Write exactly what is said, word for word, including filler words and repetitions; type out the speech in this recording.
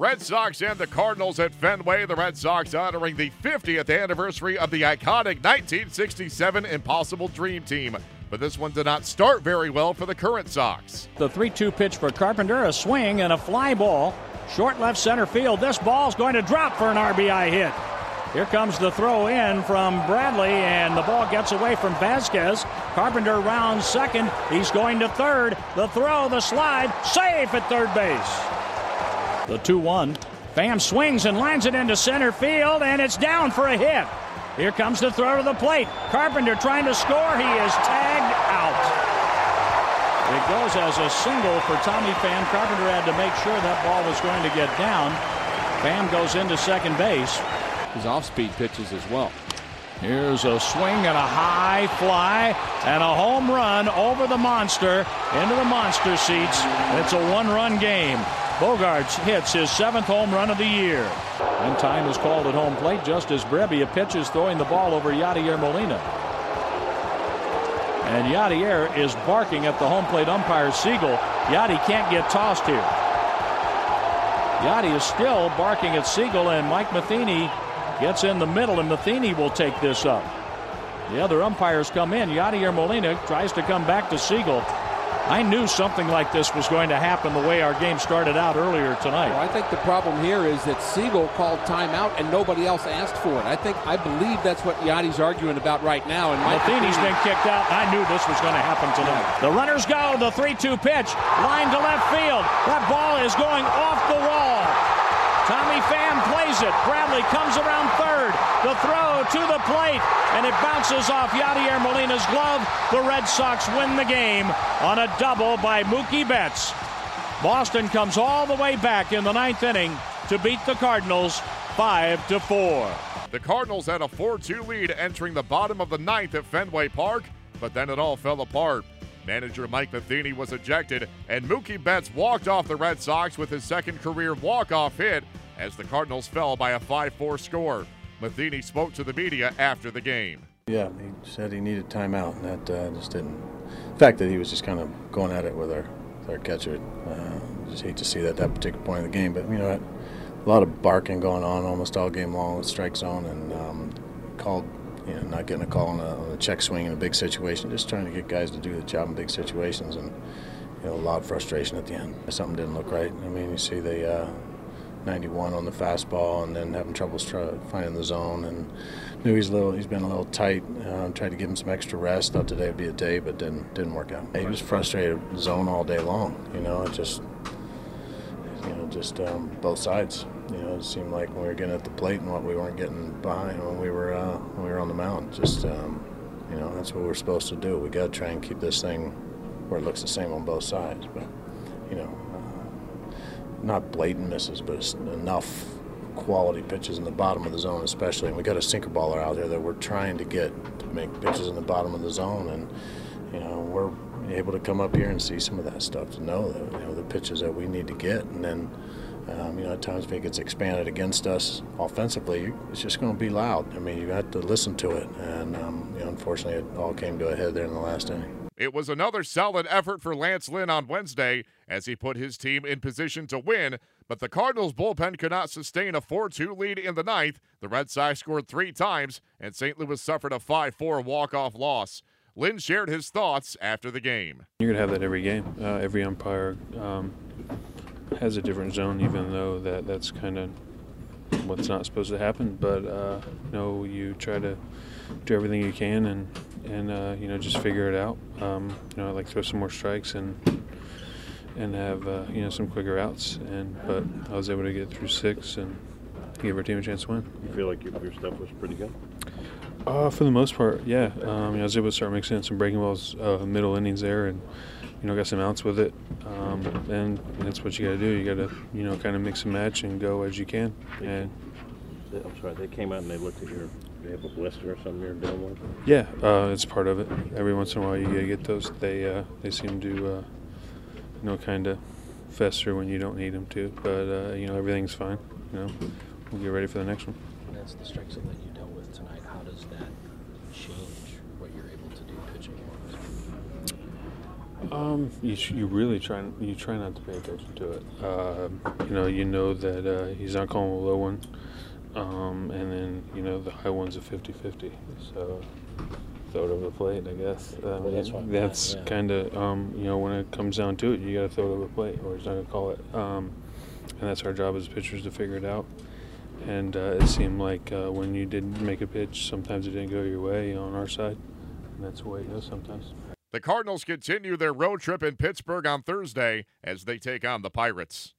Red Sox and the Cardinals at Fenway. The Red Sox honoring the fiftieth anniversary of the iconic nineteen sixty-seven Impossible Dream Team. But this one did not start very well for the current Sox. The three two pitch for Carpenter, a swing and a fly ball. Short left center field. This ball's going to drop for an R B I hit. Here comes the throw in from Bradley, and the ball gets away from Vasquez. Carpenter rounds second. He's going to third. The throw, the slide, safe at third base. The two one. Pham swings and lines it into center field, and it's down for a hit. Here comes the throw to the plate. Carpenter trying to score. He is tagged out. It goes as a single for Tommy Pham. Carpenter had to make sure that ball was going to get down. Pham goes into second base. His off-speed pitches as well. Here's a swing and a high fly and a home run over the monster into the monster seats. It's a one-run game. Bogaerts hits his seventh home run of the year. And time is called at home plate just as Brebbia pitches, throwing the ball over Yadier Molina. And Yadier is barking at the home plate umpire Siegel. Yadi can't get tossed here. Yadi is still barking at Siegel, and Mike Matheny gets in the middle, and Matheny will take this up. The other umpires come in. Yadier Molina tries to come back to Siegel. I knew something like this was going to happen the way our game started out earlier tonight. Well, I think the problem here is that Siegel called timeout and nobody else asked for it. I think, I believe that's what Yadi's arguing about right now. And Matheny's been kicked out. I knew this was going to happen tonight. The runners go. The three two pitch. Line to left field. That ball is going off the wall. Tommy Pham plays it. Bradley comes around third. The throw to the plate, and it bounces off Yadier Molina's glove. The Red Sox win the game on a double by Mookie Betts. Boston comes all the way back in the ninth inning to beat the Cardinals five to four. The Cardinals had a four two lead entering the bottom of the ninth at Fenway Park, but then it all fell apart. Manager Mike Matheny was ejected, and Mookie Betts walked off the Red Sox with his second career walk-off hit as the Cardinals fell by a five four score. Matheny spoke to the media after the game. Yeah, he said he needed timeout, and that uh, just didn't. The fact that he was just kind of going at it with our, with our catcher, uh, just hate to see that at that particular point in the game. But, you know, a lot of barking going on almost all game long with strike zone, and um, called. You know, not getting a call on a, on a check swing in a big situation, just trying to get guys to do the job in big situations, and you know, a lot of frustration at the end. Something didn't look right. I mean, you see the uh, ninety-one on the fastball, and then having troubles try, finding the zone, and knew he's a little, he's been a little tight. Uh, tried to give him some extra rest. Thought today would be a day, but didn't didn't work out. He was frustrated zone all day long. You know, it just you know just um, both sides. You know, it seemed like when we were getting at the plate and what we weren't getting behind when we were uh, when we were on the mound. Just um, you know, that's what we're supposed to do. We got to try and keep this thing where it looks the same on both sides. But you know, uh, not blatant misses, but it's enough quality pitches in the bottom of the zone, especially. And we got a sinker baller out there that we're trying to get to make pitches in the bottom of the zone, and you know, we're able to come up here and see some of that stuff to know that you know the pitches that we need to get, and then. Um, you know, at times if it gets expanded against us offensively, it's just going to be loud. I mean, you have to listen to it, and um, you know, unfortunately, it all came to a head there in the last inning. It was another solid effort for Lance Lynn on Wednesday as he put his team in position to win, but the Cardinals' bullpen could not sustain a four two lead in the ninth. The Red Sox scored three times, and Saint Louis suffered a five four walk-off loss. Lynn shared his thoughts after the game. You're going to have that every game. Uh, every umpire um, has a different zone, even though that that's kind of what's not supposed to happen. But uh, you know, you try to do everything you can and and uh, you know, just figure it out. Um, you know, like throw some more strikes and and have uh, you know, some quicker outs. And but I was able to get through six and give our team a chance to win. You feel like your, your stuff was pretty good? Uh, for the most part, yeah. Um, you know, I was able to start mixing in some breaking balls uh, middle innings there, and you know, got some outs with it. Um, and that's what you got to do. You got to, you know, kind of mix and match and go as you can. And I'm sorry, they came out and they looked at your, they have a blister or something you're dealing with? Yeah, uh, it's part of it. Every once in a while, you gotta get those. They uh, they seem to, uh, you know, kind of fester when you don't need them to. But uh, you know, everything's fine. You know, we'll get ready for the next one. That's the strike zone that you dealt with tonight. How does that change what you're able to do pitching-wise? Um, you, you really try you try not to pay attention to it. Uh, you know, you know that uh, he's not calling a low one, um, and then you know the high one's a fifty-fifty. So throw it over the plate, I guess. Uh, Well, that's what- that's yeah. kind of um, you know when it comes down to it, you got to throw it over the plate, or he's not gonna call it. Um, and that's our job as pitchers to figure it out. And uh, it seemed like uh, when you did make a pitch, sometimes it didn't go your way on our side, and that's the way it goes sometimes. The Cardinals continue their road trip in Pittsburgh on Thursday as they take on the Pirates.